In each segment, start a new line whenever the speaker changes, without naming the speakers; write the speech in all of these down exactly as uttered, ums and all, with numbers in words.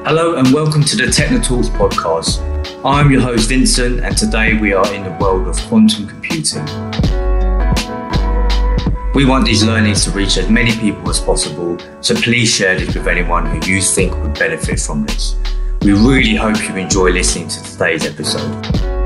Hello and welcome to the Technotalks podcast. I'm your host Vincent, and today we are in the world of quantum computing. We want these learnings to reach as many people as possible, so please share this with anyone who you think would benefit from this. We really hope you enjoy listening to today's episode.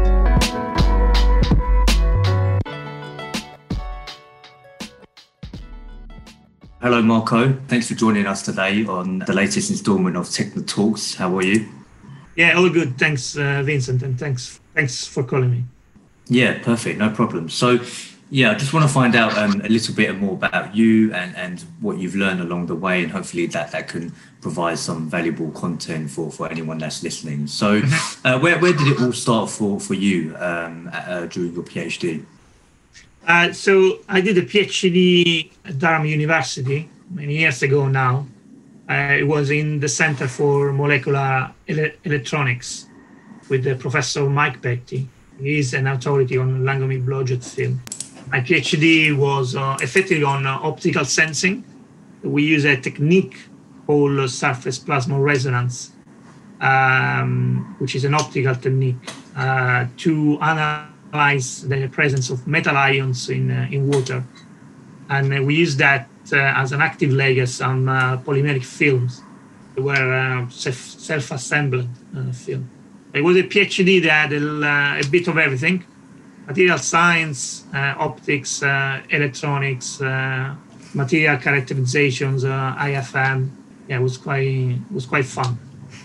Hello Marco, thanks for joining us today on the latest instalment of Technotalks. How are you?
Yeah, all good. Thanks, uh, Vincent, and thanks thanks for calling me.
Yeah, perfect, no problem. So, yeah, I just want to find out um, a little bit more about you and, and what you've learned along the way, and hopefully that, that can provide some valuable content for, for anyone that's listening. So, uh, where, where did it all start for, for you um, uh, during your PhD?
Uh, so I did a PhD at Durham University many years ago now. Uh, it was in the Center for Molecular Ele- Electronics with the Professor Mike Beatty. He is an authority on Langevin blowjet film. My PhD was uh, effectively on uh, optical sensing. We use a technique called surface plasma resonance, um, which is an optical technique uh, to analyze the presence of metal ions in uh, in water, and uh, we use that uh, as an active layer some uh, polymeric films. They were uh, self, self-assembled uh, film. It was a PhD that had a, a bit of everything: material science, uh, optics, uh, electronics, uh, material characterizations, uh, I F M. Yeah, it was quite it was quite fun.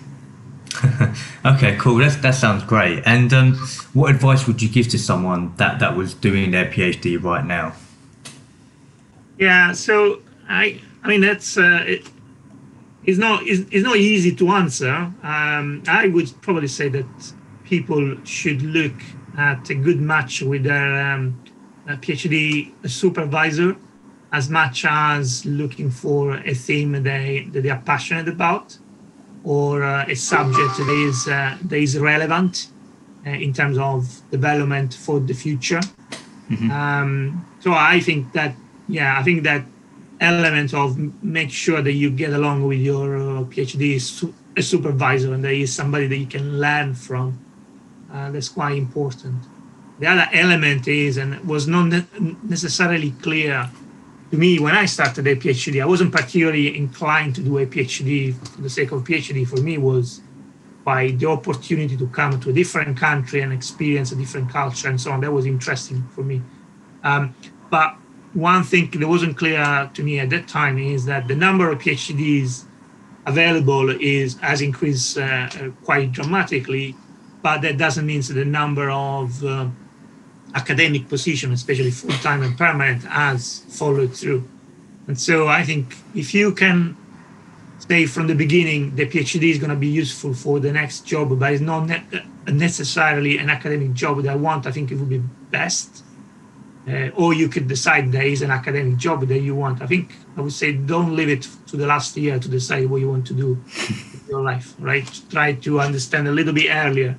Okay, cool. That's, that sounds great. And um, what advice would you give to someone that, that was doing their PhD right now?
Yeah, so I I mean that's uh, it, it's not it's, it's not easy to answer. Um, I would probably say that people should look at a good match with their um, PhD supervisor, as much as looking for a theme they that they are passionate about, or uh, a subject that is uh, that is relevant uh, in terms of development for the future. Mm-hmm. Um, so I think that, yeah, I think that element of make sure that you get along with your uh, PhD su- a supervisor, and there is somebody that you can learn from. Uh, that's quite important. The other element is, and it was not ne- necessarily clear to me when I started a PhD, I wasn't particularly inclined to do a PhD for the sake of PhD. For me, was by the opportunity to come to a different country and experience a different culture and so on. That was interesting for me. Um, but one thing that wasn't clear to me at that time is that the number of PhDs available is has increased uh, quite dramatically, but that doesn't mean that the number of uh, academic position, especially full-time and permanent, has followed through. And so I think if you can say from the beginning the PhD is going to be useful for the next job, but it's not ne- necessarily an academic job that I want, I think it would be best. Uh, or you could decide there is an academic job that you want. I think I would say don't leave it to the last year to decide what you want to do in your life, right? Try to understand a little bit earlier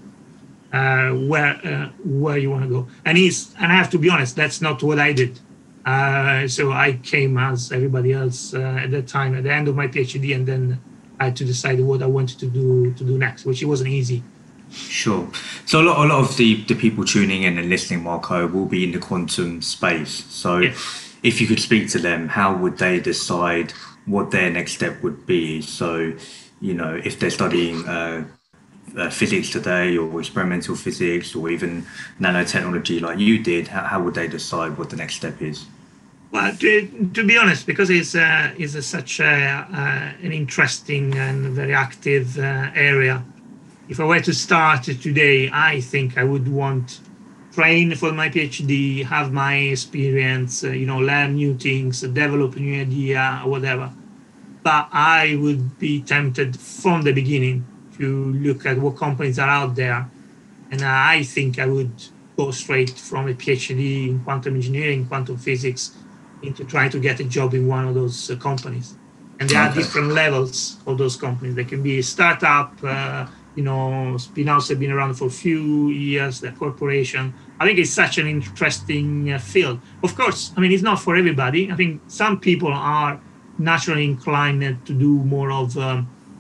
Uh, where uh, where you want to go, and he's and I have to be honest, that's not what I did. Uh, so I came as everybody else uh, at that time at the end of my PhD, and then I had to decide what I wanted to do to do next, which it wasn't easy.
Sure. So a lot, a lot of the, the people tuning in and listening, Marco, will be in the quantum space. So yeah. If you could speak to them, how would they decide what their next step would be? So, you know, if they're studying uh, Uh, physics today, or experimental physics, or even nanotechnology like you did, how, how would they decide what the next step is?
Well, to, to be honest, because it's, uh, it's a, such a, uh, an interesting and very active uh, area, if I were to start today, I think I would want train for my PhD, have my experience, uh, you know, learn new things, develop a new idea, or whatever. But I would be tempted from the beginning to look at what companies are out there. And I think I would go straight from a PhD in quantum engineering, quantum physics, into trying to get a job in one of those uh, companies. And there okay. are different levels of those companies. They can be a startup, uh, you know, spin-outs have been around for a few years, the corporation. I think it's such an interesting uh, field. Of course, I mean, it's not for everybody. I think some people are naturally inclined to do more of um,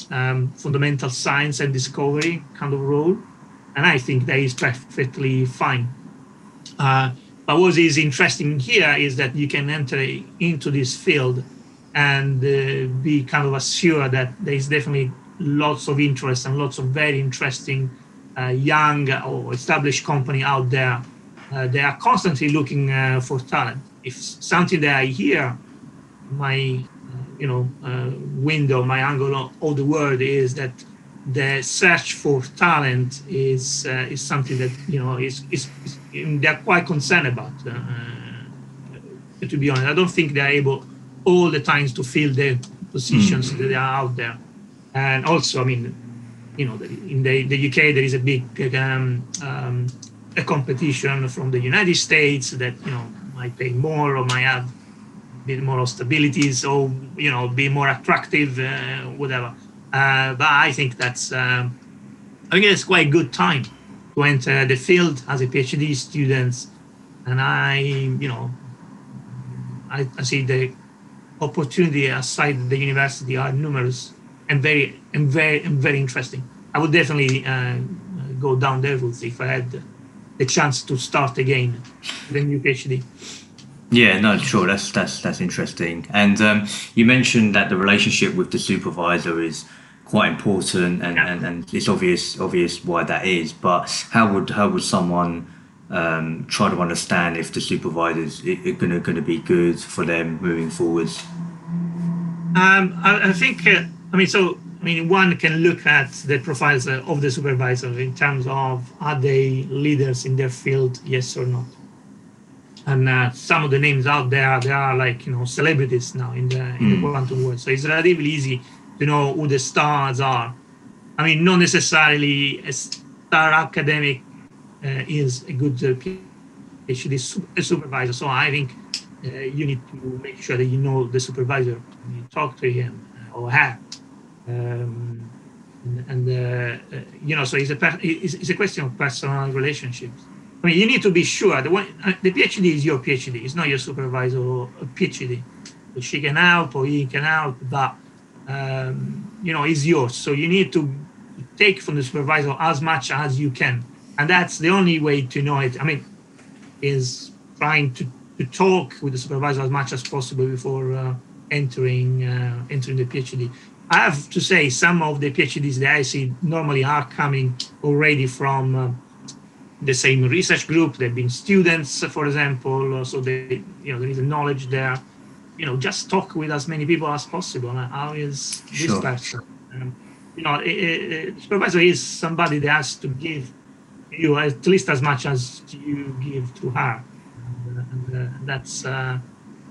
um, fundamental science and discovery kind of role, and I think that is perfectly fine. Uh, but what is interesting here is that you can enter into this field and uh, be kind of assured that there is definitely lots of interest and lots of very interesting uh, young or established company out there. Uh, they are constantly looking uh, for talent. If something that I hear, my uh, you know uh, window, my angle of the world is that the search for talent is uh, is something that you know is is, is they're quite concerned about. Uh, to be honest, I don't think they're able all the times to fill the positions mm. that are out there. And also, I mean, you know, in the, the U K there is a big um, um, a competition from the United States that you know might pay more or might have a bit more stabilities or you know be more attractive, uh, whatever. Uh, but I think that's um, I think it's quite a good time to enter the field as a PhD student, and I you know I, I see the opportunity outside the university are numerous and very and very and very interesting. I would definitely uh, go down that route if I had the chance to start again the new PhD.
Yeah, no, sure. That's that's that's interesting. And um, you mentioned that the relationship with the supervisor is quite important, and, yeah. and, and it's obvious obvious why that is. But how would how would someone um, try to understand if the supervisors are going to going to be good for them moving forwards?
Um, I, I think. Uh, I mean, so I mean, one can look at the profiles of the supervisor in terms of are they leaders in their field, yes or not. And uh, some of the names out there, they are like you know celebrities now in the in mm. the quantum world. So it's relatively easy to know who the stars are. I mean, not necessarily a star academic uh, is a good uh, PhD su- a supervisor. So I think uh, you need to make sure that you know the supervisor when you talk to him or her. Um, and, and uh, uh, you know, so it's a per- it's, it's a question of personal relationships. I mean, you need to be sure that when, uh, the PhD is your PhD. It's not your supervisor or a PhD. So she can help or he can help, but um, you know, it's yours. So you need to take from the supervisor as much as you can, and that's the only way to know it. I mean, is trying to, to talk with the supervisor as much as possible before uh, entering uh, entering the PhD. I have to say, some of the PhDs that I see normally are coming already from uh, the same research group. They've been students, for example, so they, you know, there is a knowledge there. You know, just talk with as many people as possible. How is this sure. person? Um, you know, a, a supervisor is somebody that has to give you at least as much as you give to her, and, and uh, that's uh,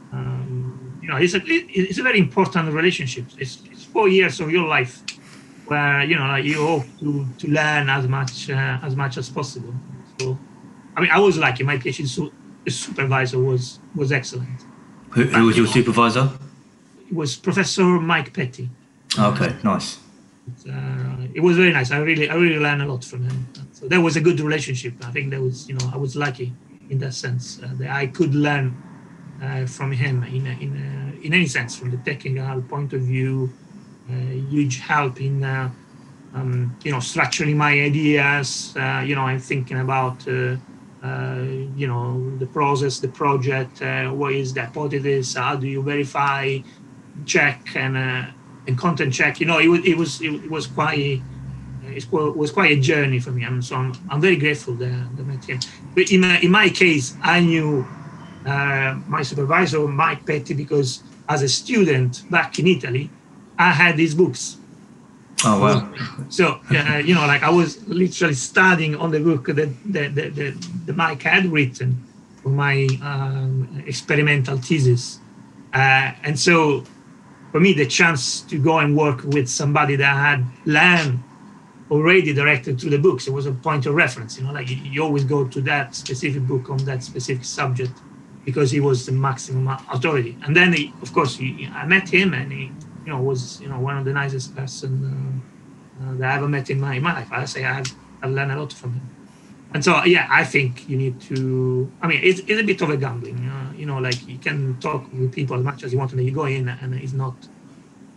um, you know, it's a it's a very important relationship. It's, it's four years of your life where you know you hope to, to learn as much uh, as much as possible. So, I mean, I was lucky. My PhD su- supervisor was was excellent.
Who, who was your supervisor?
It was Professor Mike Petty.
Okay, nice.
It, uh, it was very nice. I really, I really learned a lot from him. So there was a good relationship. I think that was, you know, I was lucky in that sense uh, that I could learn uh, from him in a, in a, in any sense, from the technical point of view. Uh, huge help in, uh, um, you know, structuring my ideas. Uh, you know, I'm thinking about. Uh, Uh, you know, the process, the project, uh, what is the hypothesis, how do you verify, check, and uh, and content check. You know, it was it was it was quite it was quite a journey for me. I'm so I'm, I'm very grateful that, that I met him. But in my, in my case, I knew uh, my supervisor Mike Petty because as a student back in Italy, I had these books.
Oh wow!
So uh, you know, like I was literally studying on the book that the the, the, the Mike had written for my um, experimental thesis, uh, and so for me, the chance to go and work with somebody that had learned already directed through the books, it was a point of reference. You know, like you, you always go to that specific book on that specific subject because he was the maximum authority. And then, he, of course, he, I met him, and he. You know, was you know one of the nicest person uh, uh, that I ever met in my in my life. I say I've I've learned a lot from him, and so yeah, I think you need to. I mean, it's, it's a bit of a gambling. Uh, you know, like you can talk with people as much as you want, and then you go in, and it's not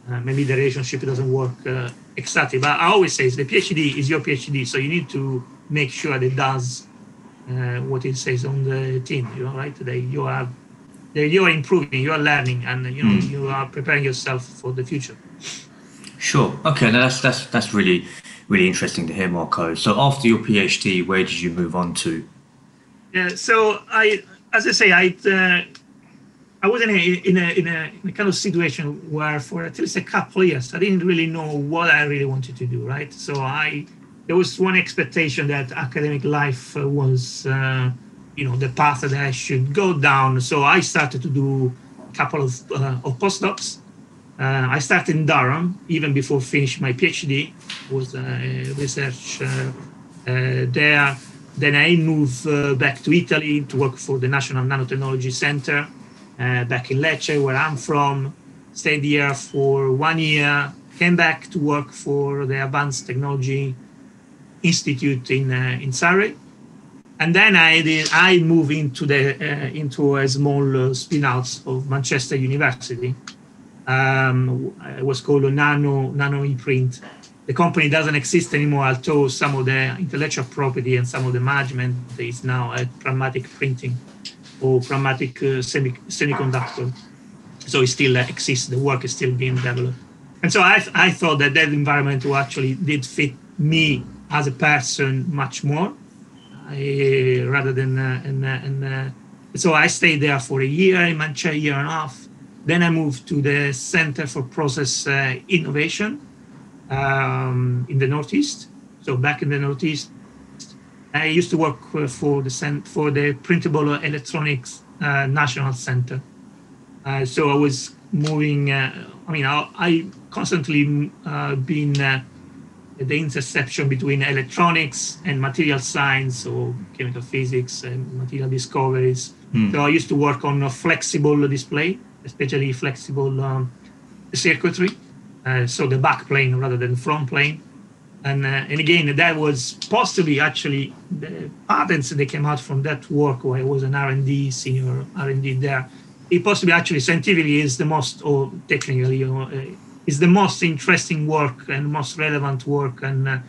Uh, maybe the relationship doesn't work uh, exactly, but I always say the PhD is your PhD, so you need to make sure that it does uh, what it says on the tin. You know, right? That you are that you are improving, you are learning, and you know mm. you are preparing yourself for the future.
Sure. Okay. Now that's that's that's really really interesting to hear, Marco. So after your PhD, where did you move on to?
Yeah. So I, as I say, I. Uh, I was in a, in, a, in, a, in a kind of situation where for at least a couple of years, I didn't really know what I really wanted to do, right? So I, there was one expectation that academic life was, uh, you know, the path that I should go down. So I started to do a couple of, uh, of postdocs. Uh, I started in Durham, even before finishing my PhD, was uh, research uh, uh, there. Then I moved uh, back to Italy to work for the National Nanotechnology Center. Uh, back in Lecce, where I'm from, stayed here for one year, came back to work for the Advanced Technology Institute in uh, in Surrey, and then I did, I moved into the uh, into a small uh, spin-out of Manchester University. Um, it was called a Nano Nano ePrint. The company doesn't exist anymore, although some of the intellectual property and some of the management is now at Pragmatic Printing or Pragmatic uh, semi semiconductor. So it still uh, exists, the work is still being developed. And so I, I thought that that environment actually did fit me as a person much more, I, rather than, uh, and, uh, and uh, so I stayed there for a year, in Manchester, a year and a half. Then I moved to the Center for Process uh, Innovation um, in the Northeast. So back in the Northeast, I used to work for the for the Printable Electronics uh, National Center. Uh, so I was moving. Uh, I mean, I, I constantly uh, been uh, at the intersection between electronics and material science, or chemical physics and material discoveries. Mm. So I used to work on a flexible display, especially flexible um, circuitry. Uh, so the back plane rather than front plane. And, uh, and again, that was possibly actually the patents that came out from that work where I was an R and D, senior R and D there. It possibly actually scientifically is the most, or technically, you know, uh, is the most interesting work and most relevant work, and uh,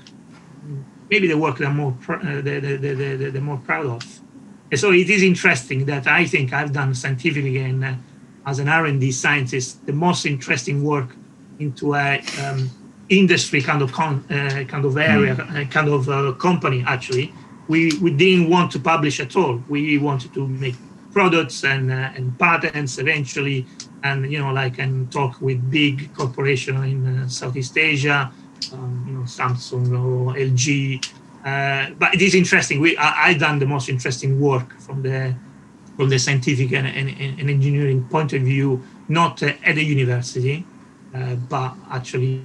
maybe the work that I'm more, pr- uh, the, the, the, the, the more proud of. And so it is interesting that I think I've done scientifically and uh, as an R and D scientist, the most interesting work into a um, industry kind of con, uh, kind of area, mm. uh, kind of uh, company. Actually, we we didn't want to publish at all. We wanted to make products and uh, and patents eventually, and you know, like and talk with big corporations in uh, Southeast Asia, um, you know, Samsung or L G. Uh, but it is interesting. We I, I done the most interesting work from the from the scientific and, and, and engineering point of view, not uh, at the university, uh, but actually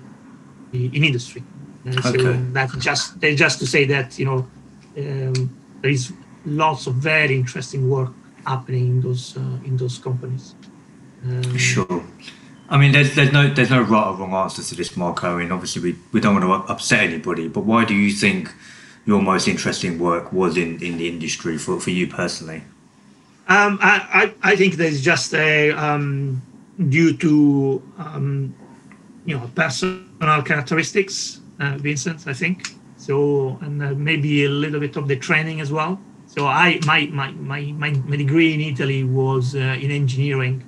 in industry. Uh, so okay. That's just that's just to say that, you know, um, there is lots of very interesting work happening in those uh, in those companies. Um,
sure. I mean, there's there's no there's no right or wrong answer to this, Marco, and obviously we, we don't want to upset anybody. But why do you think your most interesting work was in, in the industry for, for you personally?
Um, I, I I think there's just a um, due to um, you know, personal characteristics, uh, Vincent, I think. So, and uh, maybe a little bit of the training as well. So I, my, my, my, my, my degree in Italy was uh, in engineering.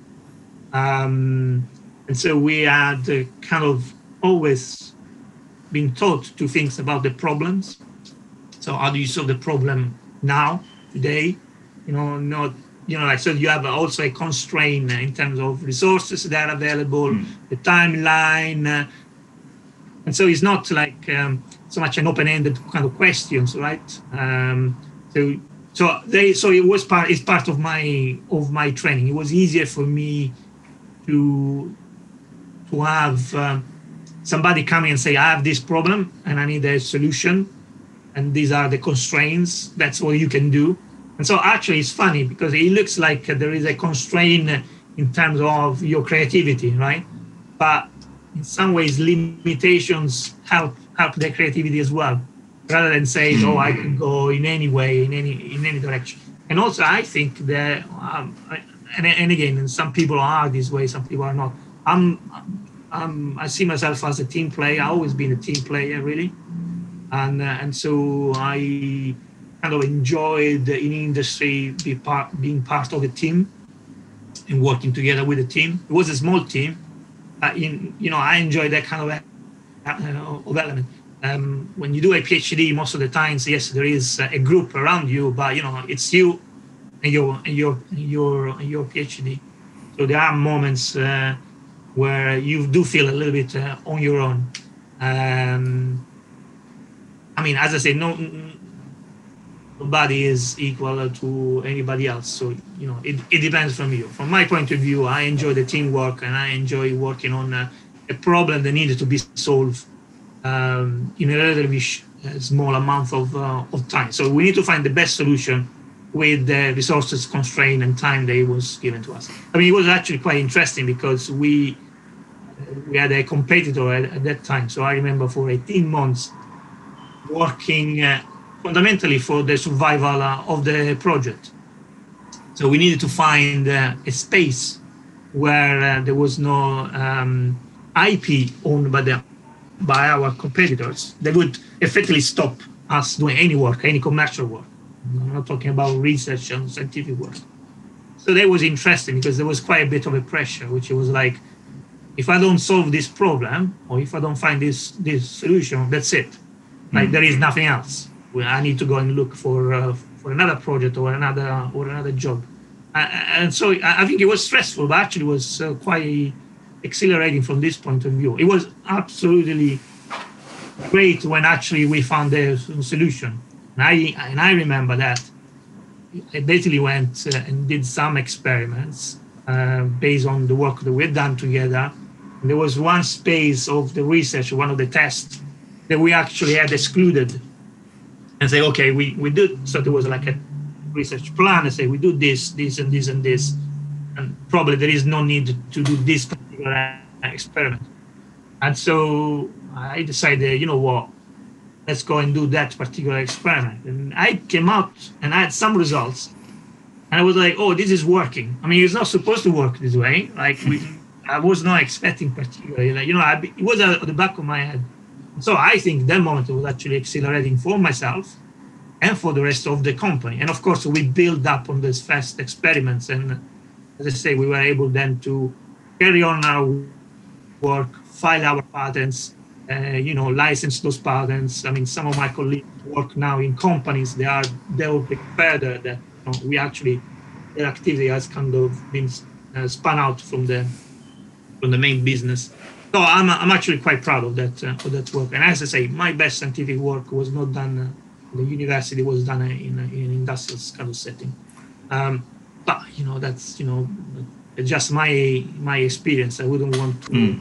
Um, and so we had uh, kind of always been taught to think about the problems. So how do you solve the problem now, today? You know, not, you know, like, so you have also a constraint in terms of resources that are available, mm. the timeline. Uh, and so it's not like um, so much an open-ended kind of questions, right? Um, so, so they, so it was part, it's part of my, of my training. It was easier for me to, to have um, somebody come in and say, I have this problem and I need a solution. And these are the constraints. That's what you can do. And so actually it's funny because it looks like there is a constraint in terms of your creativity, right? But in some ways, limitations help help the creativity as well, rather than saying, oh, I can go in any way, in any in any direction. And also, I think that, um, and, and again, some people are this way, some people are not. I'm um, I see myself as a team player. I've always been a team player, really, and uh, and so I kind of enjoyed in industry be part, being part of a team and working together with a team. It was a small team. Uh, in, you know, I enjoy that kind of, uh, of element. Um, when you do a PhD, most of the times, yes, there is a group around you, but you know, it's you and your and your and your and your PhD. So there are moments uh, where you do feel a little bit uh, on your own. Um, I mean, as I say, no, nobody is equal to anybody else. So you know, it, it depends from you. From my point of view, I enjoy the teamwork and I enjoy working on a, a problem that needed to be solved um, in a relatively sh- small amount of uh, of time. So we need to find the best solution with the resources constraint and time that was given to us. I mean, it was actually quite interesting because we we had a competitor at, at that time. So I remember for eighteen months working uh, fundamentally for the survival uh, of the project. So we needed to find uh, a space where uh, there was no um, I P owned by the by our competitors that would effectively stop us doing any work, any commercial work. I'm not talking about research and scientific work. So that was interesting because there was quite a bit of a pressure, which was like, if I don't solve this problem or if I don't find this this solution, that's it. Like mm. there is nothing else. I need to go and look for uh, for another project or another or another job. Uh, and so I think it was stressful, but actually it was uh, quite exhilarating from this point of view. It was absolutely great when actually we found a solution. And I, and I remember that I basically went uh, and did some experiments uh, based on the work that we had done together. And there was one space of the research, one of the tests, that we actually had excluded and say, okay, we, we do. So there was like a research plan and say, we do this, this, and this, and this. And probably there is no need to do this particular experiment. And so I decided, you know what? Let's go and do that particular experiment. And I came out and I had some results. And I was like, oh, this is working. I mean, it's not supposed to work this way. Like, we, I was not expecting particularly. Like, you know, I, it was at the back of my head. So I think that moment was actually exhilarating for myself and for the rest of the company. And of course, we built up on these fast experiments. And as I say, we were able then to carry on our work, file our patents, Uh, you know, license those patents. I mean, some of my colleagues work now in companies. They are delving further. That you know, we actually their activity has kind of been uh, spun out from the from the main business. So I'm I'm actually quite proud of that uh, of that work. And as I say, my best scientific work was not done uh, in the university. Was done in in an industrial kind of setting. Um, but you know, that's you know just my my experience. I wouldn't want to. Mm.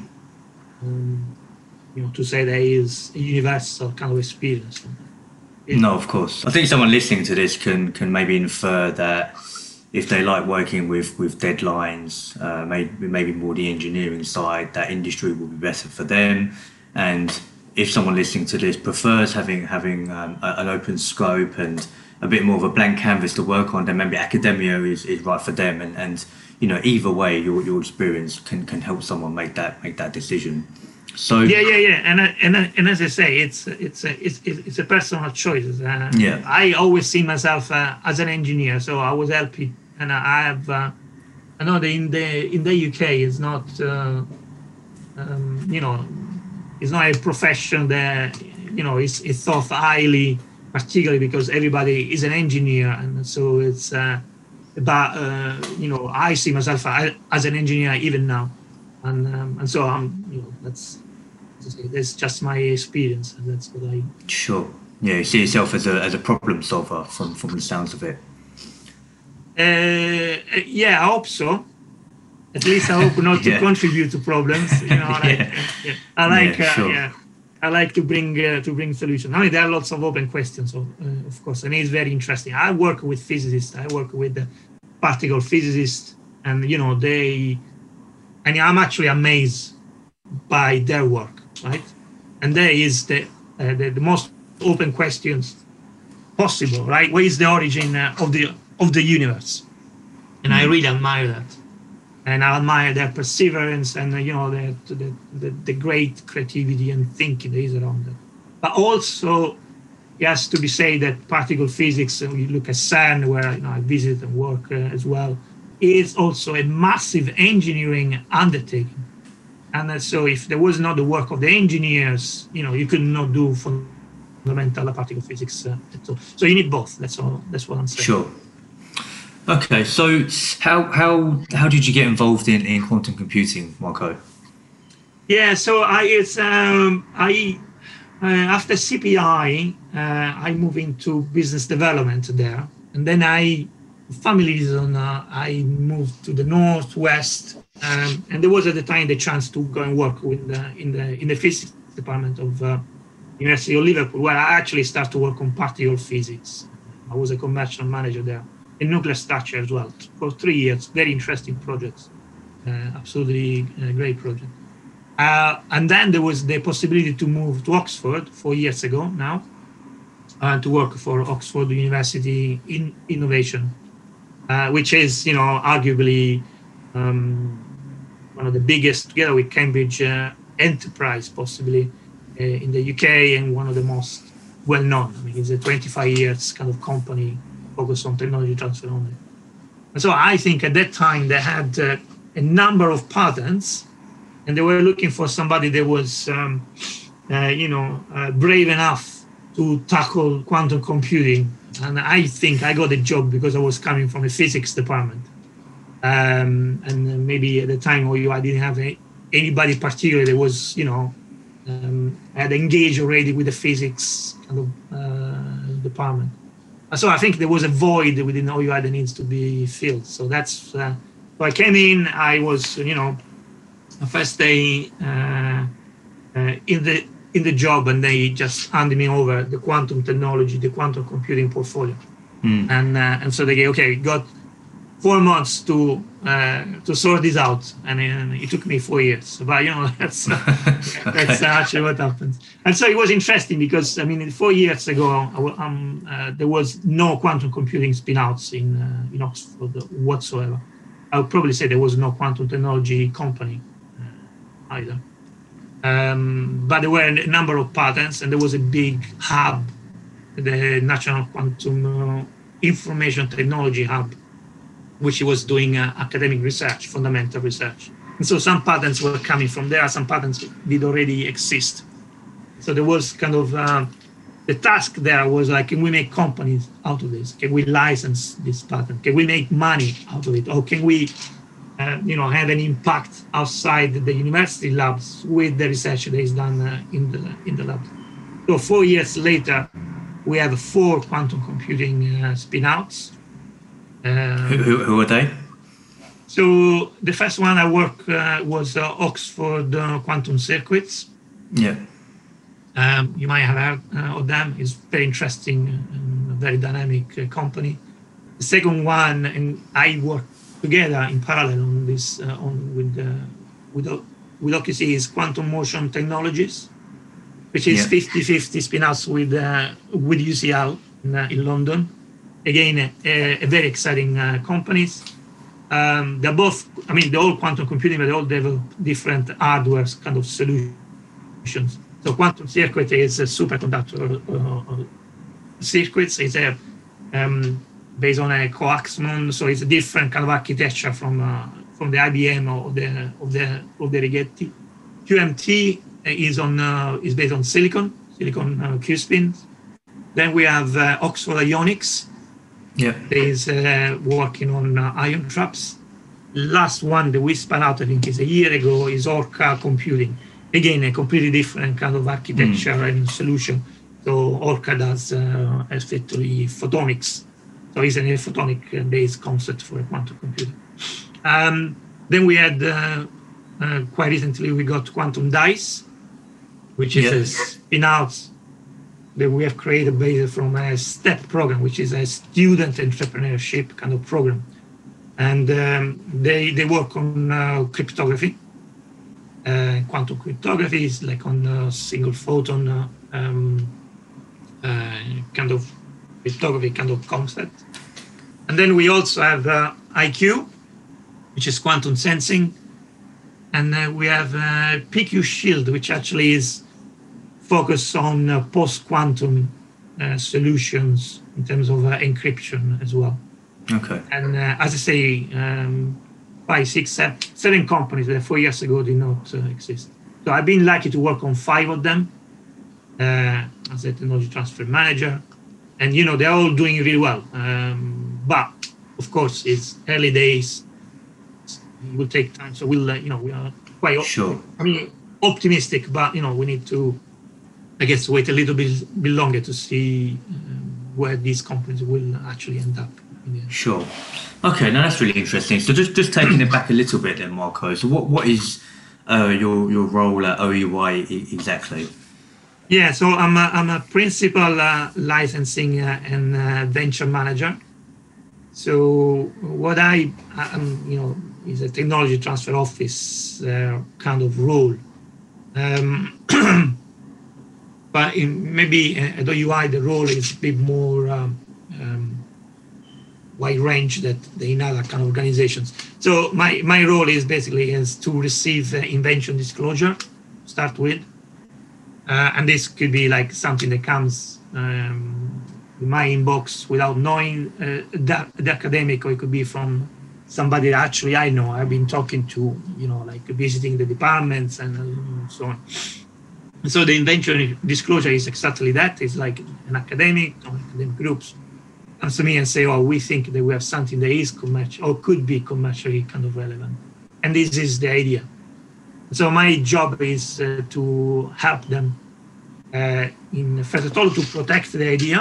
Um, You know, to say there is a universal kind of experience.
It, no, of course. I think someone listening to this can can maybe infer that if they like working with with deadlines, uh, maybe maybe more the engineering side, that industry will be better for them. And if someone listening to this prefers having having um, a, an open scope and a bit more of a blank canvas to work on, then maybe academia is, is right for them. And, and you know, either way, your your experience can can help someone make that make that decision. So
yeah, yeah, yeah, and and and as I say, it's it's a, it's it's a personal choice. Uh,
yeah,
I always see myself uh, as an engineer, so I was helping, and I have. Uh, I know that in the in the U K, it's not, uh, um, you know, it's not a profession that you know is is thought highly, particularly because everybody is an engineer, and so it's. Uh, but uh, you know, I see myself as an engineer even now, and um, and so I'm, you know, that's. That's just my experience, and that's what I.
Sure. Yeah, you see yourself as a as a problem solver from from the sounds of it.
Uh, yeah, I hope so. At least I hope not to yeah. contribute to problems. You know, I like, yeah. Yeah. I like, yeah, sure. uh, yeah, I like to bring uh, to bring solutions. I mean, there are lots of open questions, of, uh, of course, and it's very interesting. I work with physicists. I work with the particle physicists, and you know, they, and I'm actually amazed by their work. Right, and there is the, uh, the the most open questions possible. Right, where is the origin uh, of the of the universe? And I really admire that. and I admire their perseverance and, you know, the, the, the, the great creativity and thinking that is around it. But also, it has to be said that particle physics, and we look at CERN, where, you know, I visit and work uh, as well, is also a massive engineering undertaking. And uh, so if there was not the work of the engineers, you know, you could not do fundamental particle physics uh, at all. So you need both. That's all. That's what I'm saying.
Sure. Okay. So how how how did you get involved in, in quantum computing, Marco?
Yeah. So I it's um, I uh, after C P I uh, I moved into business development there, and then I family reason uh, I moved to the northwest. Um, and there was at the time the chance to go and work with the, in the in the physics department of uh, University of Liverpool, where I actually started to work on particle physics. I was a commercial manager there, in nuclear structure as well, for three years. Very interesting projects, uh, absolutely uh, great project. Uh, and then there was the possibility to move to Oxford four years ago now, uh, to work for Oxford University in innovation, uh, which is, you know, arguably um, one of the biggest, together with Cambridge, uh, enterprise possibly uh, in the U K, and one of the most well-known. I mean, it's a twenty-five years kind of company focused on technology transfer only. And so I think at that time they had uh, a number of patents, and they were looking for somebody that was, um, uh, you know, uh, brave enough to tackle quantum computing. And I think I got the job because I was coming from a physics department. Um, and maybe at the time, I didn't have a, anybody particular that was, you know, um, had engaged already with the physics kind of uh, department. So I think there was a void within O U I that needs to be filled. So that's, uh, so I came in, I was, you know, the first day uh, uh, in the in the job, and they just handed me over the quantum technology, the quantum computing portfolio. Mm. And uh, and so they go, okay, we got four months to uh, to sort this out, and uh, it took me four years. But you know, that's uh, okay. that's actually what happens. And so it was interesting because I mean, four years ago, um, uh, there was no quantum computing spin-outs in uh, in Oxford whatsoever. I would probably say there was no quantum technology company uh, either. Um, but there were a number of patents, and there was a big hub, the National Quantum uh, Information Technology Hub, which was doing uh, academic research, fundamental research. And so some patents were coming from there, some patents did already exist. So there was kind of, uh, the task there was like, can we make companies out of this? Can we license this patent? Can we make money out of it? Or can we, uh, you know, have an impact outside the university labs with the research that is done uh, in the in the labs? So four years later, we have four quantum computing uh, spin-outs.
Um, who, who are they?
So the first one I worked uh, was uh, Oxford uh, Quantum Circuits.
Yeah.
Um, you might have heard uh, of them. It's very interesting and a very dynamic uh, company. The second one, and I worked together in parallel on this uh, on with uh, with with O Q C, is Quantum Motion Technologies, which is fifty-fifty yeah. spin-outs with uh, with U C L in, uh, in London. Again, a, a very exciting uh, companies. Um, they're both, I mean, they're all quantum computing, but they all develop different hardware kind of solutions. So quantum circuit is a superconductor uh, circuits. It's a, um, based on a coaxium, so it's a different kind of architecture from uh, from the I B M or the of the of the Rigetti. Q M T is on uh, is based on silicon, silicon uh, Q spins. Then we have uh, Oxford Ionics.
Yeah,
is uh, working on uh, ion traps. Last one that we spun out, I think, is a year ago, is Orca Computing. Again, a completely different kind of architecture mm. and solution. So Orca does uh, effectively photonics. So it's a photonic-based concept for a quantum computer. Um, then we had, uh, uh, quite recently, we got Quantum Dice, which is yeah. a spin-out that we have created based from a STEP program, which is a student entrepreneurship kind of program. And um, they, they work on uh, cryptography. Uh, quantum cryptography is like on a single photon uh, um, uh, kind of cryptography kind of concept. And then we also have uh, I Q, which is quantum sensing. And uh, we have uh, P Q Shield, which actually is focused on uh, post-quantum uh, solutions in terms of uh, encryption as well.
Okay.
And uh, as I say, um, five, six, seven, seven companies that four years ago did not uh, exist. So I've been lucky to work on five of them uh, as a technology transfer manager. And, you know, they're all doing really well. Um, but, of course, it's early days. It will take time. So we'll, uh, you know, we are quite,
sure.
I mean, optimistic, but, you know, we need to, I guess, wait a little bit, bit longer to see um, where these companies will actually end up.
Sure. Okay, now that's really interesting. So just, just taking it back a little bit then, Marco. So what, what is uh, your, your role at O U I exactly?
Yeah, so I'm a, I'm a principal uh, licensing uh, and uh, venture manager. So what I, I'm, you know, is a technology transfer office uh, kind of role. Um, but in, maybe at O U I, the role is a bit more um, um, wide range that in other kind of organizations. So my, my role is basically is to receive uh, invention disclosure, start with. Uh, and this could be like something that comes um, in my inbox without knowing uh, the, the academic, or it could be from somebody that actually I know. I've been talking to, you know, like visiting the departments and uh, so on. And so the invention disclosure is exactly that. It's like an academic or academic groups comes to me and say, oh, we think that we have something that is commercial or could be commercially kind of relevant. And this is the idea. So my job is uh, to help them uh, in, first of all, to protect the idea.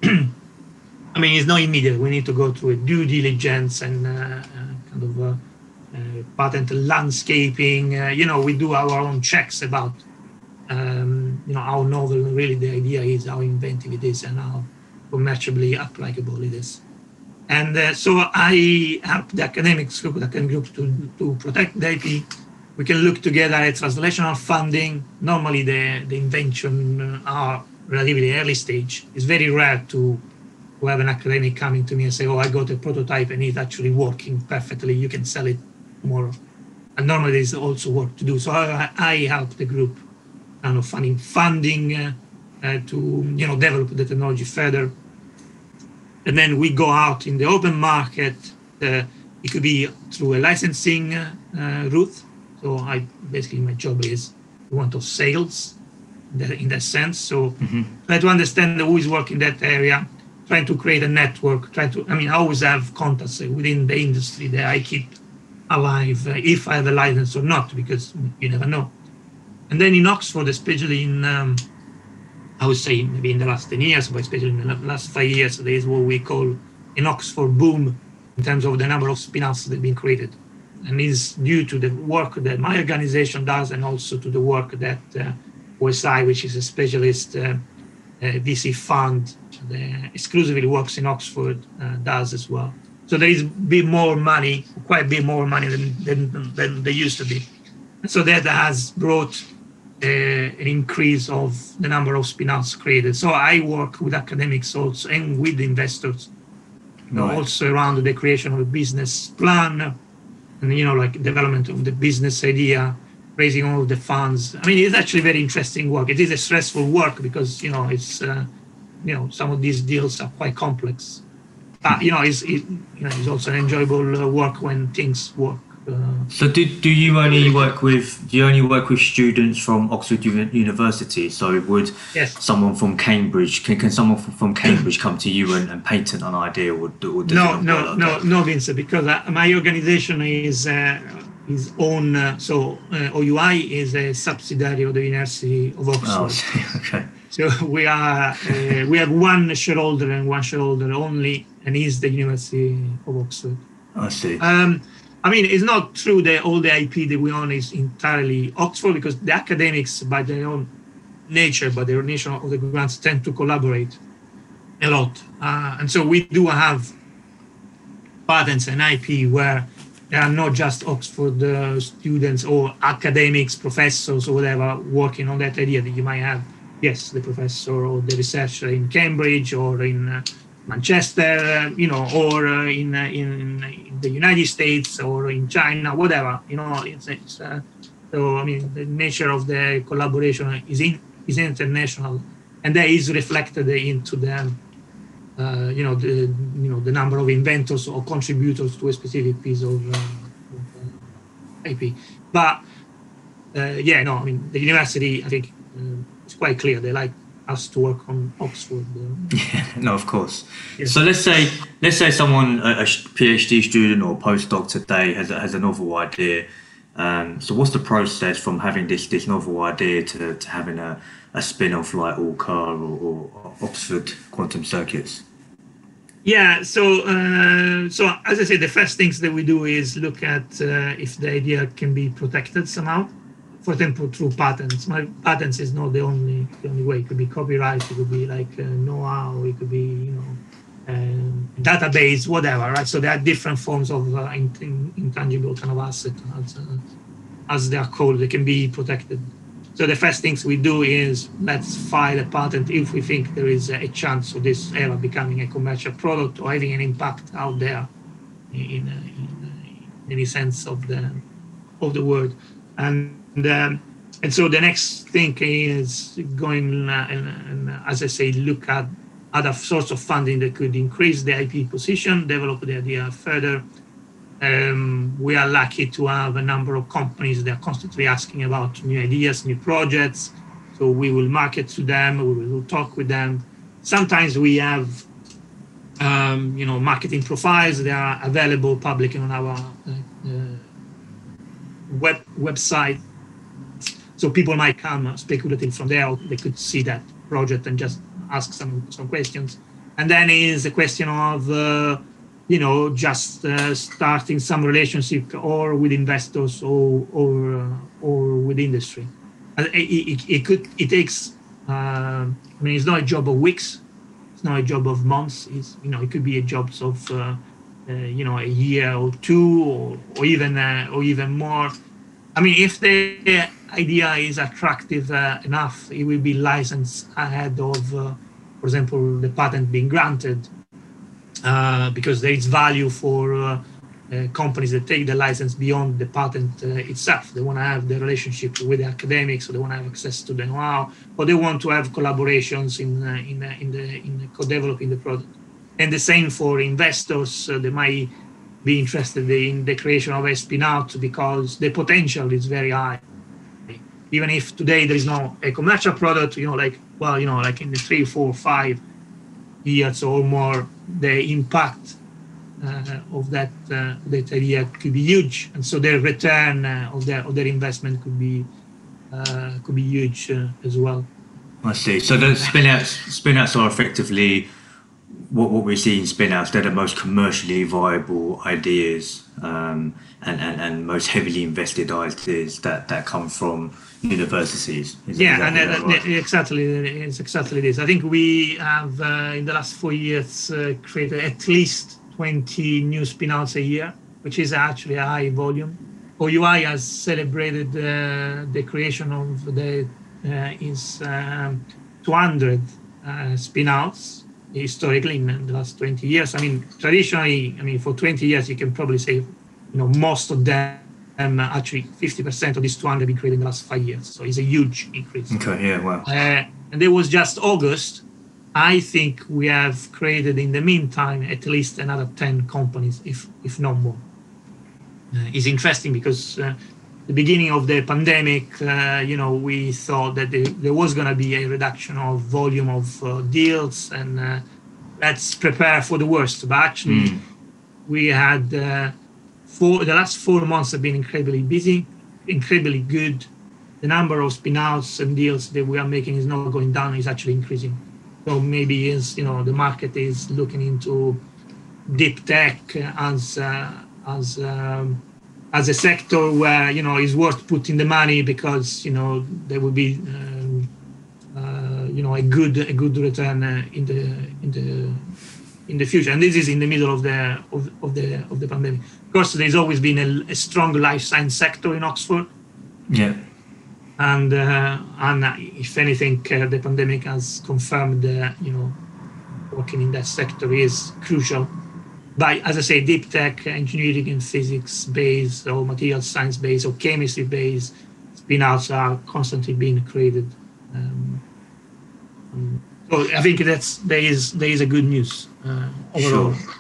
I mean, it's not immediate. We need to go through a due diligence and uh, uh, kind of uh, uh, patent landscaping. Uh, you know, we do our own checks about, um, you know, how novel really the idea is, how inventive it is, and how commercially applicable it is. And uh, so I help the academics group, the academic group to, to protect the I P. We can look together at translational funding. Normally the, the invention are relatively early stage. It's very rare to, to have an academic coming to me and say, oh, I got a prototype and it's actually working perfectly. You can sell it tomorrow. And normally there's also work to do. So I, I help the group kind of funding, funding uh, uh, to, you know, develop the technology further. And then we go out in the open market. Uh, it could be through a licensing uh, uh, route. So I basically my job is one of sales in that, in that sense. So mm-hmm. try to understand who is working in that area, trying to create a network, trying to, I mean, I always have contacts within the industry that I keep alive, uh, if I have a license or not, because you never know. And then in Oxford, especially in, um, I would say maybe in the last ten years, but especially in the last five years, there is what we call an Oxford boom in terms of the number of spin-offs that have been created. And is due to the work that my organization does, and also to the work that uh, O S I, which is a specialist uh, uh, V C fund that exclusively works in Oxford, uh, does as well. So there is a bit more money, quite a bit more money than, than, than there used to be. And so that has brought uh, an increase of the number of spin-offs created. So I work with academics also and with investors, right. Also around the creation of a business plan, and, you know, like development of the business idea, raising all of the funds. I mean, it's actually very interesting work. It is a stressful work because, you know, it's, uh, you know, some of these deals are quite complex. But, you know, it's, it, you know, it's also an enjoyable uh, work when things work. Uh,
so do, do you only work with, do you only work with students from Oxford University? So would
yes.
someone from Cambridge, can, can someone from Cambridge come to you and, and patent an idea? Or, or does
no,
it
no,
like
no,
that?
no, Vincent, because uh, my organization is uh, is own, uh, so uh, O U I is a subsidiary of the University of Oxford.
Oh, okay.
So we are, uh, we have one shareholder and one shareholder only, and he's the University of Oxford.
I see.
Um, I mean, it's not true that all the I P that we own is entirely Oxford, because the academics, by their own nature, by their nature of the grants, tend to collaborate a lot. Uh, and so we do have patents and I P where there are not just Oxford uh, students or academics, professors or whatever working on that idea that you might have. Yes, the professor or the researcher in Cambridge or in uh, Manchester, uh, you know, or uh, in, uh, in in the United States or in China, whatever. You know, it's, it's uh, so I mean the nature of the collaboration is in, is international, and that is reflected into the uh, you know the you know the number of inventors or contributors to a specific piece of, uh, of uh, I P. But uh, yeah, no, I mean the university, I think uh, it's quite clear they like us to work on Oxford. Uh,
Yeah, no, of course.
Yeah.
So let's say let's say someone a, a PhD student or postdoc today has a, has a novel idea. Um, so what's the process from having this this novel idea to, to having a, a spin-off like Orca or, or Oxford Quantum Circuits?
Yeah, so uh, so as I said, the first things that we do is look at uh, if the idea can be protected somehow. For example, through patents. My patents is not the only the only way. It could be copyright. It could be like uh, know-how. It could be you know um, database, whatever. Right. So there are different forms of uh, in, in, intangible kind of asset as, uh, as they are called. They can be protected. So the first things we do is let's file a patent if we think there is a chance of this ever becoming a commercial product or having an impact out there in, in, in any sense of the of the word. And And, um, and so the next thing is going uh, and, and uh, as I say, look at other sorts of funding that could increase the I P position, develop the idea further. Um, we are lucky to have a number of companies that are constantly asking about new ideas, new projects. So we will market to them, we will talk with them. Sometimes we have, um, you know, marketing profiles that are available publicly on our uh, uh, web website. So people might come speculative from there. They could see that project and just ask some some questions. And then is a question of, uh, you know, just uh, starting some relationship or with investors or or uh, or with industry. It, it, it could it takes. Uh, I mean, it's not a job of weeks. It's not a job of months. It's you know, it could be a job of uh, uh, you know a year or two or or even uh, or even more. I mean, if the idea is attractive uh, enough, it will be licensed ahead of, uh, for example, the patent being granted, uh, because there is value for uh, uh, companies that take the license beyond the patent uh, itself. They want to have the relationship with the academics, or they want to have access to the know-how, or they want to have collaborations in uh, in uh, in the in co-developing the product. And the same for investors. Uh, they might be interested in the creation of a spin-out because the potential is very high. Even if today there is no a commercial product, you know, like, well, you know, like in the three, four, five years or more, the impact uh, of that uh, that idea could be huge, and so the return uh, of their of their investment could be uh, could be huge uh, as well.
I see. So the spin-outs, spin-outs are effectively what, what we see in spin-outs. They're the most commercially viable ideas um, and, and, and most heavily invested ideas that, that come from universities. Is
yeah,
exactly
and uh,
right?
exactly, it's exactly this. I think we have uh, in the last four years uh, created at least twenty new spin-outs a year, which is actually a high volume. O U I has celebrated uh, the creation of the uh, is um, two hundred uh, spin-outs historically in the last twenty years. I mean, traditionally, I mean, for twenty years, you can probably say, you know, most of them, um, actually fifty percent of these two hundred have been created in the last five years. So it's a huge increase.
Okay, yeah, wow.
Uh, and it was just August. I think we have created in the meantime at least another ten companies, if if not more. Uh, it's interesting because uh, the beginning of the pandemic, uh, you know, we thought that there, there was going to be a reduction of volume of uh, deals, and uh, let's prepare for the worst. But actually, mm. we had uh, four, the last four months have been incredibly busy, incredibly good. The number of spin-outs and deals that we are making is not going down; it's actually increasing. So maybe is you know the market is looking into deep tech as uh, as um, as a sector where you know is worth putting the money because you know there will be um, uh, you know a good a good return uh, in the in the in the future. And this is in the middle of the of, of the of the pandemic. Of course, there's always been a, a strong life science sector in Oxford.
Yeah.
And uh, and if anything, uh, the pandemic has confirmed, uh, you know, working in that sector is crucial. But as I say, deep tech, engineering and physics based, or material science based, or chemistry based spin-outs are constantly being created. Um, um, so I think that's there is there is a good news uh, overall.
Sure.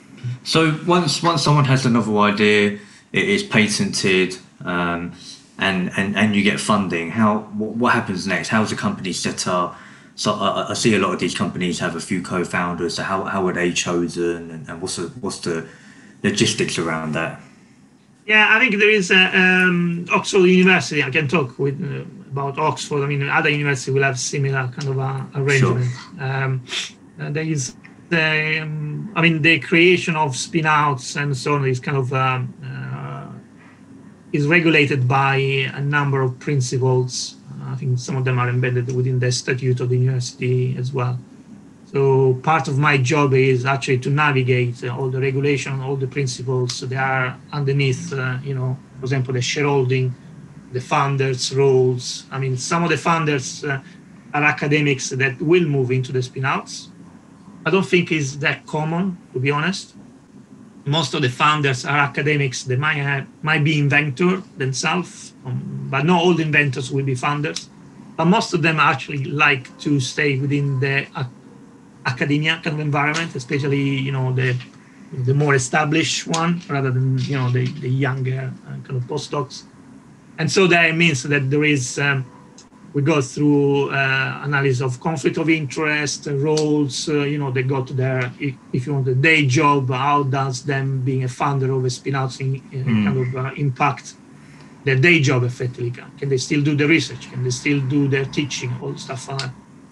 So once once someone has a novel idea, it is patented, um, and, and and you get funding. How what, what happens next? How's the company set up? So I, I see a lot of these companies have a few co-founders. So how how are they chosen, and, and what's the what's the logistics around that?
Yeah, I think there is a, um, Oxford University. I can talk with uh, about Oxford. I mean, other universities will have similar kind of a arrangement. Sure. Um, uh, there is the, um, I mean, the creation of spin-outs and so on is kind of um, uh, is regulated by a number of principles. I think some of them are embedded within the statute of the university as well. So part of my job is actually to navigate all the regulation, all the principles that are underneath, uh, you know, for example, the shareholding, the founders' roles. I mean, some of the founders uh, are academics that will move into the spin-outs. I don't think it's that common, to be honest. Most of the founders are academics. They might have, might be inventors themselves, um, but not all the inventors will be founders. But most of them actually like to stay within the uh, academia kind of environment, especially, you know, the the more established one rather than, you know, the, the younger uh, kind of postdocs. And so that means that there is, um, we go through uh, analysis of conflict of interest, uh, roles, uh, you know, they go to their, if, if you want, the day job, how does them being a founder of a spin-out in, uh, mm. kind of uh, impact their day job effectively? Can they still do the research? Can they still do their teaching, all stuff like that?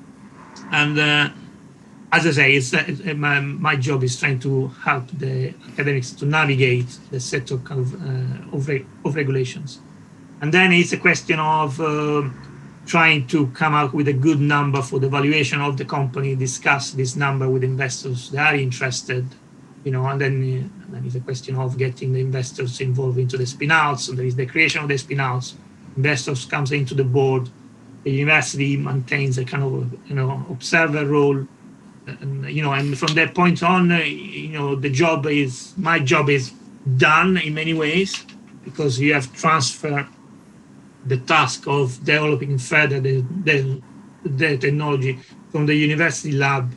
And uh, as I say, it's, uh, my, my job is trying to help the academics to navigate the set of kind of, uh, of, re- of regulations. And then it's a question of uh, trying to come out with a good number for the valuation of the company, discuss this number with investors that are interested, you know, and then, uh, and then it's a question of getting the investors involved into the spin-outs. So there is the creation of the spin-outs. Investors comes into the board. The university maintains a kind of, you know, observer role. And, you know, and from that point on, uh, you know, the job is, my job is done in many ways, because you have transferred the task of developing further the, the, the technology from the university lab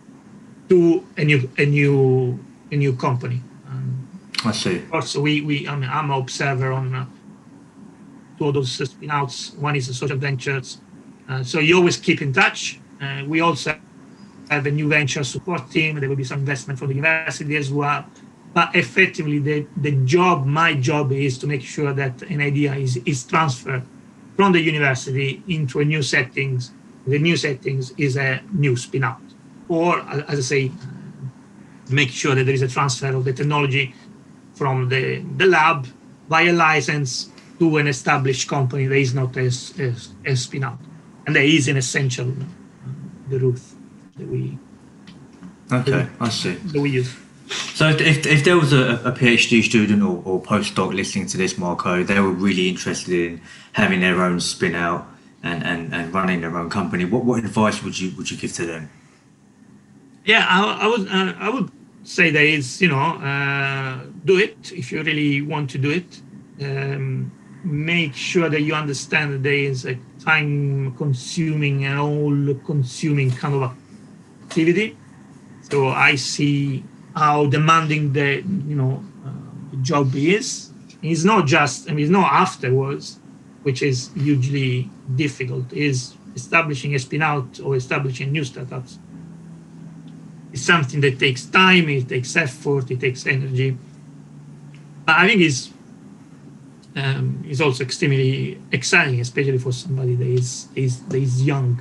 to a new a new a new company. Um,
I see.
Also, we we I mean, I'm an observer on uh, two of those spin-outs. One is the social ventures, uh, so you always keep in touch. Uh, we also have a new venture support team. There will be some investment from the university as well. But effectively, the, the job, my job is to make sure that an idea is, is transferred from the university into a new settings. The new settings is a new spin-out. Or, as I say, make sure that there is a transfer of the technology from the, the lab via license to an established company that is not a, a, a spin-out. And that is an essential, uh, the route that we,
okay,
that we,
I see.
that we use.
So if, if there was a, a PhD student or, or postdoc listening to this, Marco, they were really interested in having their own spin out and, and, and running their own company, what, what advice would you would you give to them?
Yeah, I, I would uh, I would say that is, you know, uh, do it if you really want to do it. Um, make sure that you understand that there is a time consuming and all consuming kind of activity. So I see how demanding the, you know, uh, the job is. It's not just, I mean, it's not afterwards, which is hugely difficult. It's establishing a spin-out or establishing new startups. It's something that takes time, it takes effort, it takes energy. But I think it's, um, it's also extremely exciting, especially for somebody that is, is, that is young.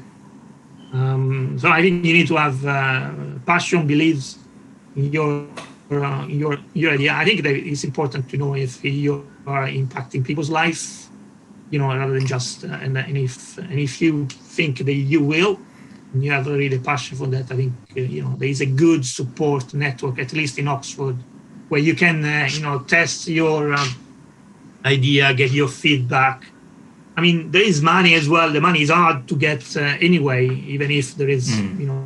Um, so I think you need to have uh, passion, beliefs, in your uh, in your your idea. I think that it's important to know if you are impacting people's lives, you know, rather than just uh, and, and if and if you think that you will, and you have a really passion for that, I think uh, you know there is a good support network, at least in Oxford, where you can uh, you know test your um, idea, get your feedback. I mean, there is money as well. The money is hard to get uh, anyway, even if there is mm. you know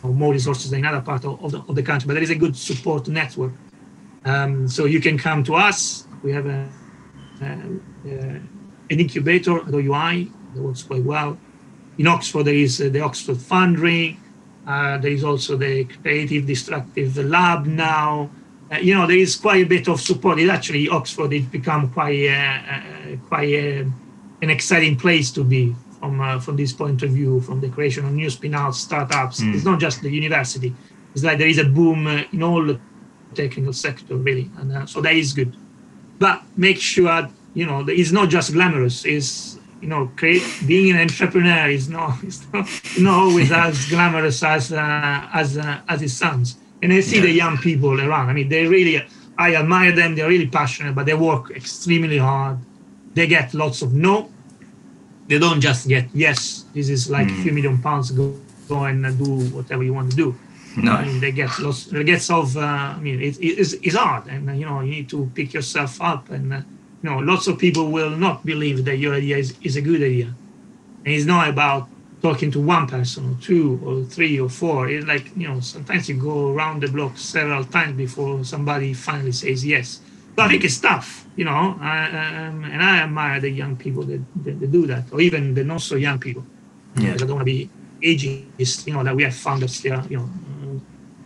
more resources than in other parts of, of, the, of the country, but there is a good support network. Um, so you can come to us. We have a, a, a, an incubator at O U I that works quite well. In Oxford, there is uh, the Oxford Foundry. Uh, there is also the Creative Destructive Lab now. Uh, you know, there is quite a bit of support. It actually, Oxford, it's become quite, uh, uh, quite uh, an exciting place to be from uh, from this point of view, from the creation of new spin-outs, startups. Mm. It's not just the university. It's like there is a boom uh, in all the technical sector, really. And uh, so that is good. But make sure, you know, it's not just glamorous. It's, you know, create, being an entrepreneur is not, it's not, not always as glamorous as uh, as uh, as it sounds. And I see yeah. the young people around. I mean, they really, I admire them. They're really passionate, but they work extremely hard. They get lots of no. They don't just get yes. This is like mm. a few million pounds. Go, go and do whatever you want to do.
No,
I mean, they get lots. They get of. Uh, I mean, it, it, it's, it's hard, and uh, you know, you need to pick yourself up. And uh, you know, lots of people will not believe that your idea is, is a good idea. And it's not about talking to one person or two or three or four. It's like, you know, sometimes you go around the block several times before somebody finally says yes. So I think it's tough, you know, I, um, and I admire the young people that, that, that do that, or even the not so young people.
Yeah.
I don't want to be ageist, you know, that we have found that still, you know, uh,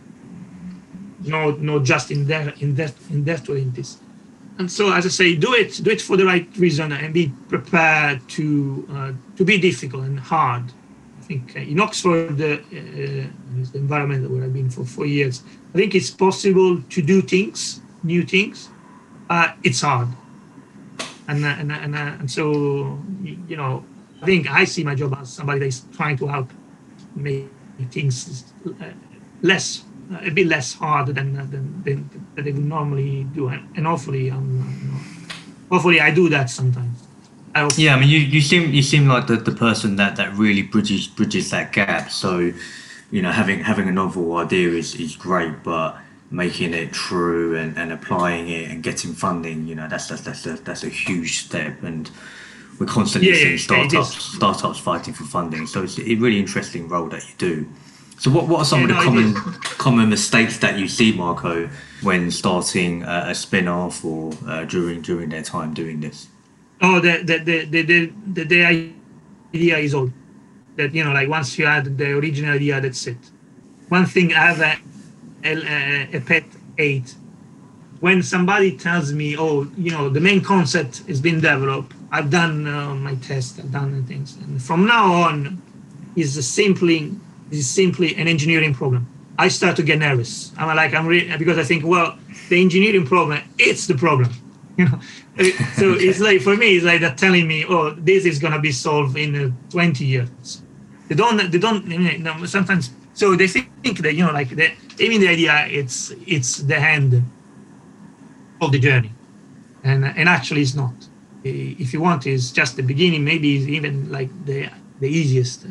no, no, just in their in their in their twenties. And so, as I say, do it, do it for the right reason, and be prepared to uh, to be difficult and hard. I think uh, in Oxford, uh, uh, the environment where I've been for four years, I think it's possible to do things, new things. Uh, it's hard, and uh, and and, uh, and so you know, I think I see my job as somebody that is trying to help make things uh, less. A bit less hard than than, than, than they would normally do, and, and hopefully, um, you know, hopefully, I do that sometimes. I hope.
Yeah, I mean, you, you seem you seem like the, the person that, that really bridges bridges that gap. So, you know, having having a novel idea is, is great, but making it true and, and applying it and getting funding, you know, that's that's that's a, that's a huge step. And we're constantly
yeah,
seeing
yeah,
startups startups fighting for funding. So it's a really interesting role that you do. So what, what are some
yeah,
of the
no,
common common mistakes that you see, Marco, when starting a, a spin-off or uh, during during their time doing this?
Oh, the the the the, the, the, the idea is old. That, you know, like once you had the original idea, that's it. One thing I have a, a, a pet hate. When somebody tells me, oh, you know, the main concept has been developed, I've done uh, my test, I've done the things, and from now on, is simply is simply an engineering problem. I start to get nervous. I'm like, I'm really, because I think, well, the engineering problem, it's the problem, you know. So it's like, for me, it's like they're telling me, oh, this is gonna be solved in uh, twenty years. They don't, they don't. You know, sometimes, so they think that, you know, like the, even the idea, it's it's the end of the journey, and and actually it's not. If you want, it's just the beginning. Maybe it's even like the the easiest.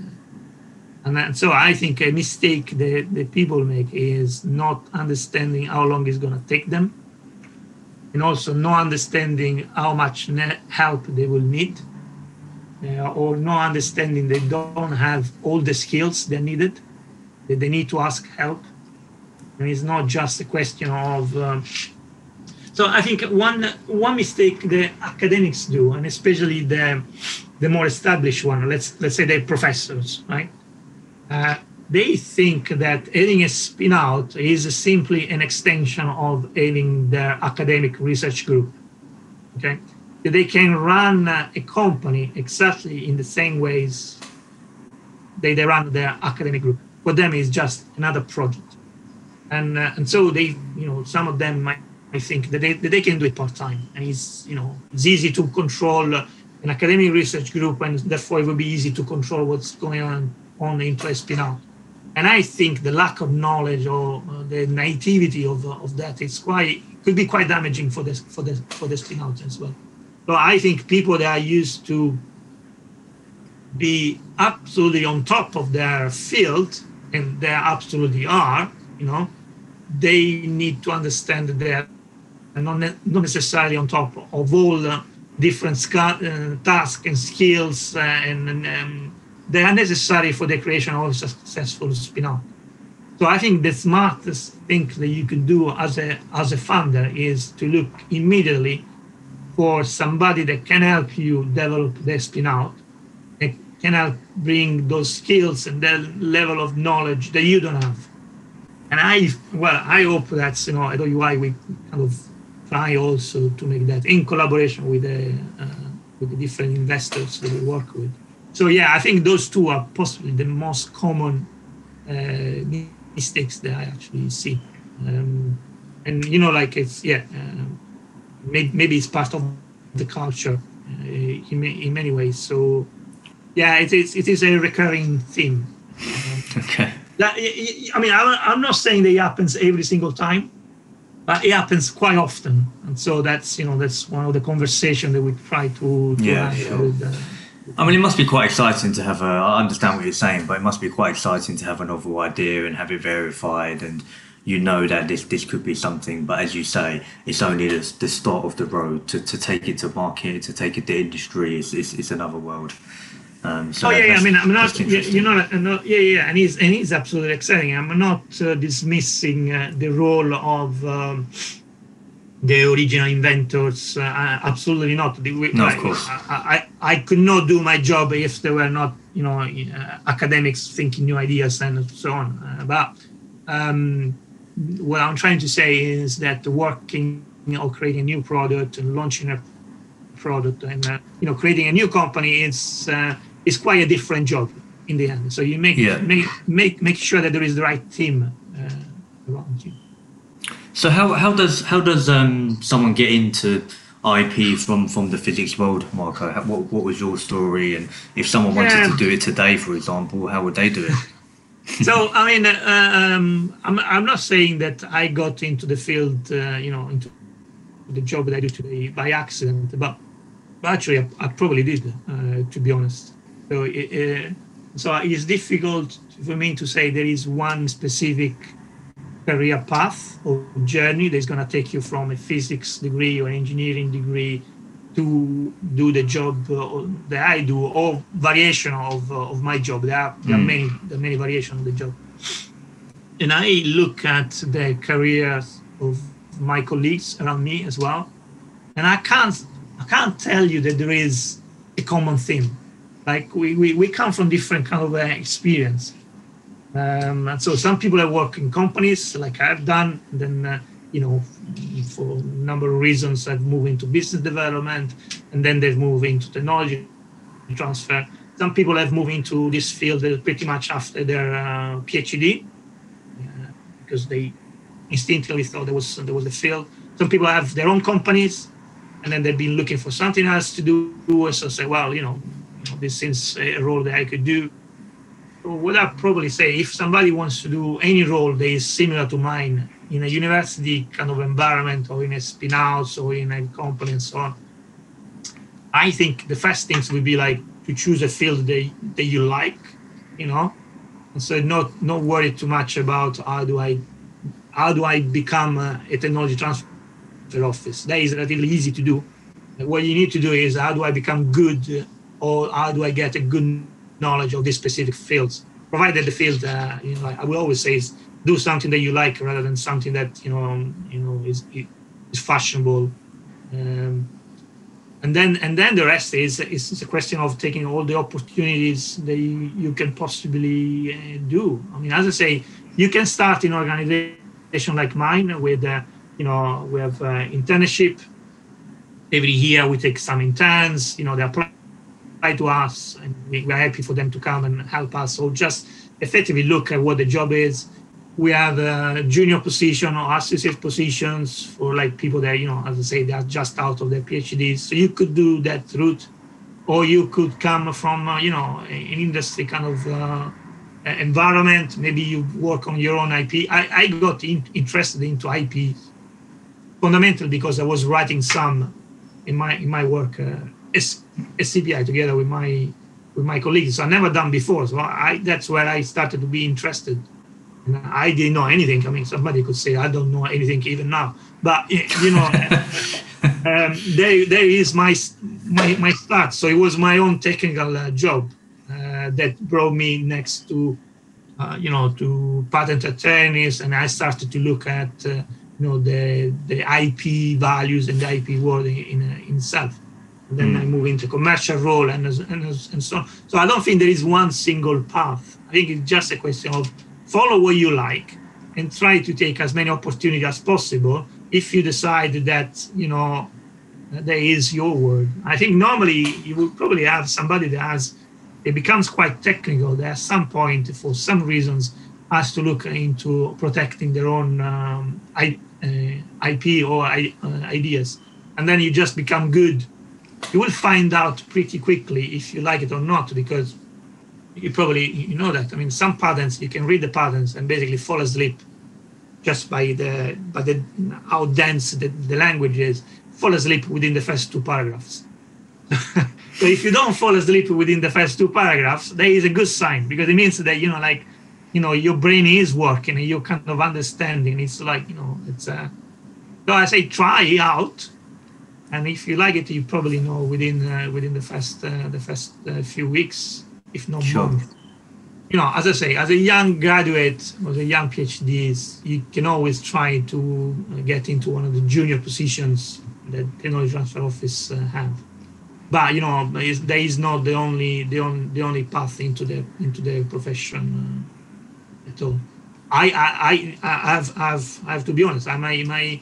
And so I think a mistake that, that people make is not understanding how long it's going to take them, and also not understanding how much help they will need, uh, or not understanding they don't have all the skills they needed, that they need to ask help. And it's not just a question of... Um, so I think one one mistake the academics do, and especially the the more established one, let's let's say the professors, right? Uh, they think that having a spin-out is simply an extension of having their academic research group, okay? That they can run uh, a company exactly in the same ways they, they run their academic group. For them, it's just another project. And uh, and so they, you know, some of them might, might think that they, that they can do it part-time. And it's, you know, it's easy to control uh, an academic research group, and therefore it will be easy to control what's going on on into a spin-out. And I think the lack of knowledge or uh, the naivety of, uh, of that is quite, could be quite damaging for this for the for the spin-out as well. So I think people that are used to be absolutely on top of their field, and they absolutely are, you know, they need to understand that they are not, ne- not necessarily on top of all uh, different sca- uh, tasks and skills uh, and, and um, they are necessary for the creation of a successful spin-out. So I think the smartest thing that you can do as a as a founder is to look immediately for somebody that can help you develop the spin out, that can help bring those skills and that level of knowledge that you don't have. And I, well, I hope that's, you know, at O U I we kind of try also to make that in collaboration with the, uh, with the different investors that we work with. So yeah, I think those two are possibly the most common uh, mistakes that I actually see. Um, and, you know, like it's, yeah, uh, maybe, maybe it's part of the culture uh, in, in many ways. So yeah, it is, it is a recurring theme. Uh,
okay.
That, I mean, I'm not saying that it happens every single time, but it happens quite often. And so that's, you know, that's one of the conversations that we try to, to
yeah,
have
sure.
with, uh,
I mean, it must be quite exciting to have a, I understand what you're saying, but it must be quite exciting to have a novel idea and have it verified, and you know that this, this could be something, but as you say, it's only the, the start of the road. To, to take it to market, to take it to industry, it's, it's, it's another world. Um, so
oh yeah, yeah, I mean, I'm not,
you
you know, not, yeah, yeah, and he's and he's absolutely exciting. I'm not uh, dismissing uh, the role of um, the original inventors. Uh, absolutely not. We,
no,
I,
of course.
I, I I could not do my job if there were not, you know, uh, academics thinking new ideas and so on. Uh, but um, what I'm trying to say is that working or creating a new product and launching a product and uh, you know, creating a new company is. Uh, It's quite a different job in the end. So you make
yeah.
make make make sure that there is the right team uh, around you.
So how how does how does um, someone get into I P from, from the physics world, Marco? How, what what was your story? And if someone wanted
yeah.
to do it today, for example, how would they do it?
So I mean, uh, um, I'm I'm not saying that I got into the field, uh, you know, into the job that I do today by accident, but, but actually I, I probably did, uh, to be honest. So, uh, so it's difficult for me to say there is one specific career path or journey that's going to take you from a physics degree or engineering degree to do the job uh, that I do, or variation of uh, of my job. There are, there are many there are many variations of the job. And I look at the careers of my colleagues around me as well, and I can't I can't tell you that there is a common theme. Like we, we, we come from different kind of uh, experience. Um, and so some people have worked in companies like I've done. Then, uh, you know, for a number of reasons, I've moved into business development, and then they've moved into technology transfer. Some people have moved into this field pretty much after their uh, PhD uh, because they instinctively thought there was, there was a field. Some people have their own companies, and then they've been looking for something else to do. So say, well, you know, this seems a role that I could do. So what I'd probably say, if somebody wants to do any role that is similar to mine in a university kind of environment or in a spin-out or in a company and so on, I think the first things would be like to choose a field that, that you like, you know, and so not not worry too much about how do I how do I become a, a technology transfer office. That is relatively easy to do. What you need to do is how do I become good, or how do I get a good knowledge of these specific fields? Provided the field, uh, you know, I will always say is do something that you like rather than something that you know, you know, is is fashionable. Um, and then and then the rest is is a question of taking all the opportunities that you, you can possibly uh, do. I mean, as I say, you can start in an organization like mine with, uh, you know, we have uh, internship. Every year we take some interns, you know, they apply to us, and we, we're happy for them to come and help us, or just effectively look at what the job is. We have a junior position or associate positions for like people that, you know, as I say, they are just out of their PhDs. So you could do that route, or you could come from, uh, you know, an industry kind of uh, environment. Maybe you work on your own I P. I, I got in, interested into I P fundamentally because I was writing some in my in my work uh, as a C P I together with my with my colleagues. So I never done before. So I that's where I started to be interested. And I didn't know anything. I mean, somebody could say I don't know anything even now. But you know, um, there there is my my my start. So it was my own technical uh, job uh, that brought me next to uh, you know, to patent attorneys, and I started to look at, uh, you know, the the I P values and the I P world in in, in itself. And then mm. I move into commercial role and and and so on. So I don't think there is one single path. I think it's just a question of follow what you like and try to take as many opportunities as possible. If you decide that, you know, there is your word. I think normally you will probably have somebody that has, it becomes quite technical. That at some point, for some reasons, has to look into protecting their own um, I, uh, I P or I, uh, ideas. And then you just become good. You will find out pretty quickly if you like it or not, because you probably, you know that. I mean, some patents, you can read the patents and basically fall asleep just by the, by the how dense the, the language is. Fall asleep within the first two paragraphs. So if you don't fall asleep within the first two paragraphs, there is a good sign, because it means that, you know, like, you know, your brain is working and you're kind of understanding. It's like, you know, it's uh so I say try it out, and if you like it, you probably know within uh, within the first uh, the first uh, few weeks, if not
sure.
months. You know, as I say, as a young graduate or a young PhDs, you can always try to get into one of the junior positions that technology transfer office uh, have, but you know, there is not the only the only the only path into the into the profession uh, at all. I I I have have I have to be honest. I my my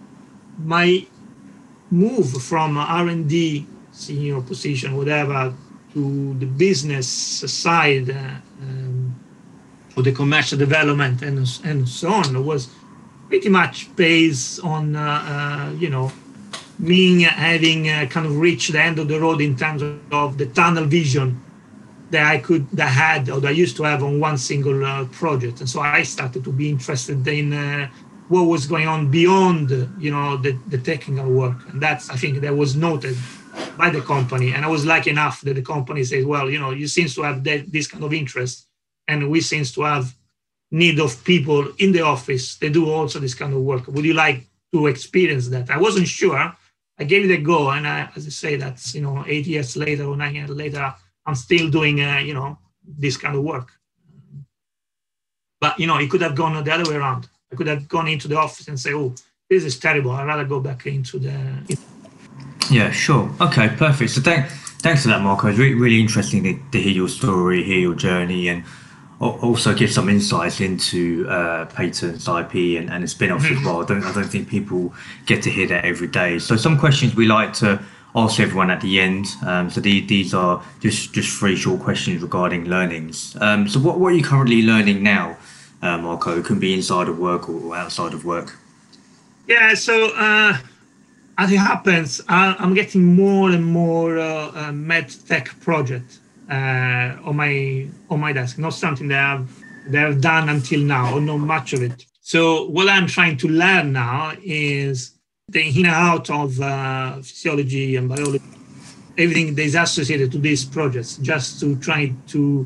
my move from R and D senior position, whatever, to the business side uh, um, or the commercial development and and so on was pretty much based on uh, uh, you know. me having uh, kind of reached the end of the road in terms of, of the tunnel vision that I could, that I had, or that I used to have on one single uh, project. And so I started to be interested in uh, what was going on beyond, you know, the, the technical work. And that's, I think, that was noted by the company. And I was lucky enough that the company says, well, you know, you seem to have that, this kind of interest, and we seem to have need of people in the office that do also this kind of work. Would you like to experience that? I wasn't sure. I gave it a go, and I, as I say, that's, you know, eight years later or nine years later, I'm still doing, uh, you know, this kind of work. But, you know, it could have gone the other way around. I could have gone into the office and say, oh, this is terrible. I'd rather go back into the...
Yeah, sure. Okay, perfect. So thank, thanks for that, Marco. It's really, really interesting to, to hear your story, hear your journey, and also give some insights into uh, patents, I P, and, and the spin-offs as well. I don't, I don't think people get to hear that every day. So some questions we like to ask everyone at the end. Um, so the, these are just, just three short questions regarding learnings. Um, so what, what are you currently learning now, uh, Marco? It can be inside of work or outside of work.
Yeah, so uh, as it happens, I'm getting more and more uh, uh, med tech projects. Uh, on my on my desk, not something that I've that I've done until now, or not much of it. So what I'm trying to learn now is the in and out of uh, physiology and biology, everything that is associated to these projects, just to try to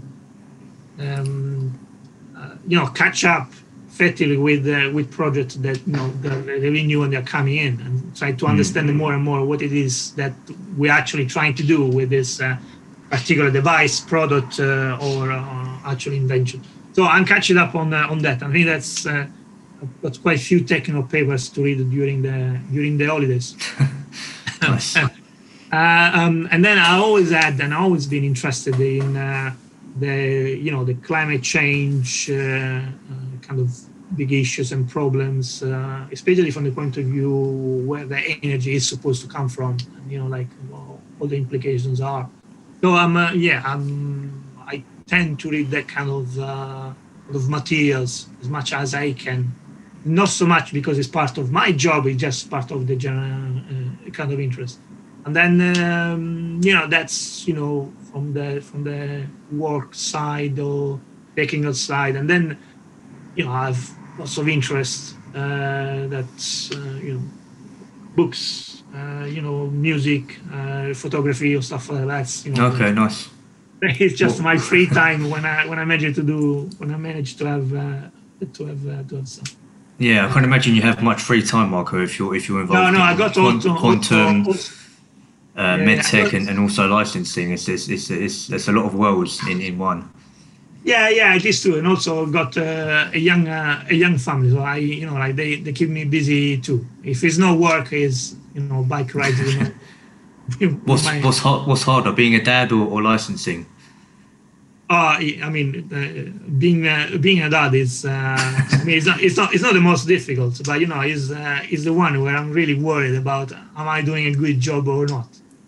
um, uh, you know catch up effectively with uh, with projects that, you know, they're really new and they're coming in, and try to understand mm-hmm. more and more what it is that we're actually trying to do with this Uh, particular device, product, uh, or uh, actual invention. So I'm catching up on uh, on that. I think that's uh, I've got quite a few technical papers to read during the during the holidays.
Nice.
uh, um, and then I always had, and I always been interested in uh, the you know the climate change uh, uh, kind of big issues and problems, uh, especially from the point of view where the energy is supposed to come from, and, you know, like well, all the implications are. So I'm, uh, yeah, I'm, I tend to read that kind of, uh, of materials as much as I can. Not so much because it's part of my job, it's just part of the general uh, kind of interest. And then, um, you know, that's, you know, from the from the work side or technical side. And then, you know, I have lots of interest uh, that's, uh, you know, books, Uh, you know, music, uh, photography, or stuff like that. You know,
okay, nice.
It's just well, my free time when I when I manage to do when I manage to have uh, to have uh, to have some.
Yeah, I can't imagine you have much free time, Marco, if you're if you're involved.
No, no,
in
I got
quant-
all,
quantum,
all, all,
uh,
yeah,
medtech,
got,
and, and also licensing. It's it's it's it's, it's a lot of worlds in, in one.
Yeah, yeah, it is true, and also got uh, a young uh, a young family, so I, you know, like they, they keep me busy too. If it's no work, is you know bike rides. You know,
what's
my,
what's hard, what's harder, being a dad or, or licensing?
Uh, I mean, uh, being uh, being a dad is, uh, I mean, it's not, it's not it's not the most difficult, but you know, is uh, is the one where I'm really worried about, am I doing a good job or not?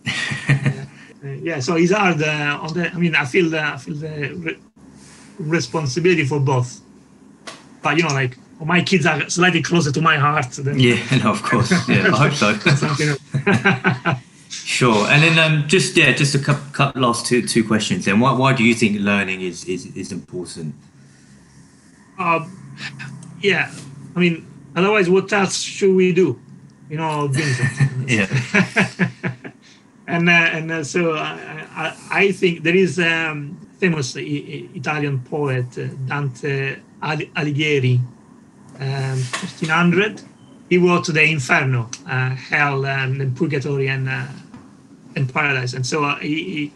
uh, yeah, so it's hard uh, on the. I mean, I feel the I feel the re- responsibility for both, but you know, like my kids are slightly closer to my heart than.
Yeah, no, of course. Yeah, I hope so.
Something else.
Sure, and then um, just yeah, just a couple, couple last two two questions. Then, why why do you think learning is is, is important?
Uh, yeah, I mean, otherwise, what else should we do? You know, Vincent.
Yeah.
and uh, and uh, so I, I I think there is a um, famous I- I- Italian poet uh, Dante Al- Alighieri, um, fifteen hundred. He wrote the Inferno, uh, Hell, and, and Purgatory, and uh, and Paradise. And so uh, he,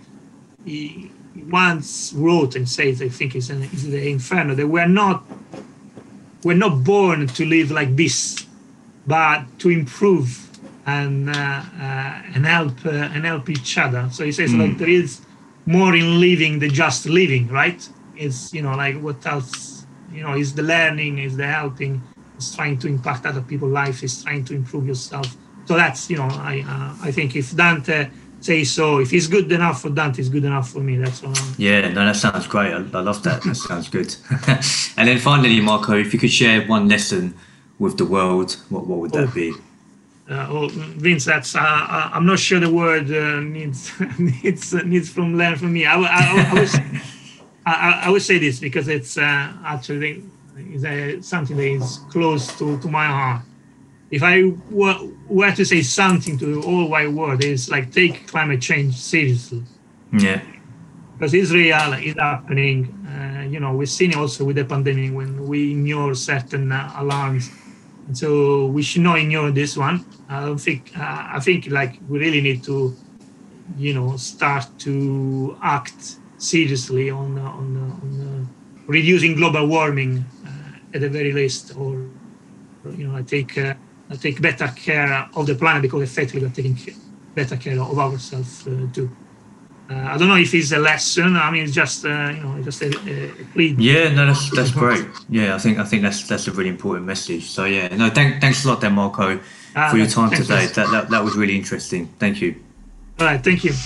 he he once wrote and says, I think it's, an, it's the Inferno, that we're not we're not born to live like this, but to improve and uh, uh, and help uh, and help each other. So he says,
Mm.
like, there is more in living than just living, right? It's, you know, like, what else, you know, is the learning, is the helping, is trying to impact other people's life, is trying to improve yourself. So that's, you know, I uh, I think if Dante says so, if it's good enough for Dante, it's good enough for me. That's what I'm...
Yeah, no, that sounds great. I, I love that. That sounds good. And then finally, Marco, if you could share one lesson with the world, what what would that
Oh.
be?
Uh, oh, Vince, that's uh, uh, I'm not sure the word uh, needs needs uh, needs from learn from me. I, w- I, w- I, would, I, I- I would say this because it's uh, actually is uh, something that is close to, to my heart. If I were, were to say something to the whole wide world, it's like, take climate change seriously,
Yeah,
because it's real, it's happening. Uh, you know, we've seen it also with the pandemic when we ignore certain uh, alarms. And so we should not ignore this one. I don't think. Uh, I think like we really need to, you know, start to act seriously on uh, on uh, on uh, reducing global warming uh, at the very least, or you know, I take uh, I take better care of the planet, because effectively we're taking ca- better care of ourselves uh, too. Uh, I don't know if it's a lesson. I mean, it's just uh, you know, just a, a plea.
yeah, no, that's that's great. Yeah, I think I think that's that's a really important message. So yeah, no, thank, thanks a lot, then, Marco,
Ah,
for your
thanks,
time
thanks,
today.
Vince.
That, that that was really interesting. Thank you.
All right, thank you.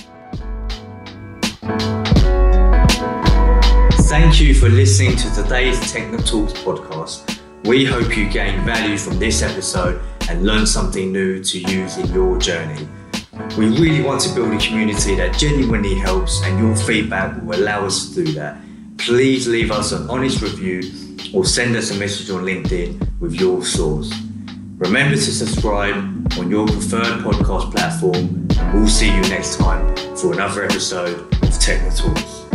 Thank you for listening to today's Techno Talks podcast. We hope you gained value from this episode and learned something new to use in your journey. We really want to build a community that genuinely helps, and your feedback will allow us to do that. Please leave us an honest review or send us a message on LinkedIn with your thoughts. Remember to subscribe on your preferred podcast platform, and we'll see you next time for another episode of Techno Talks.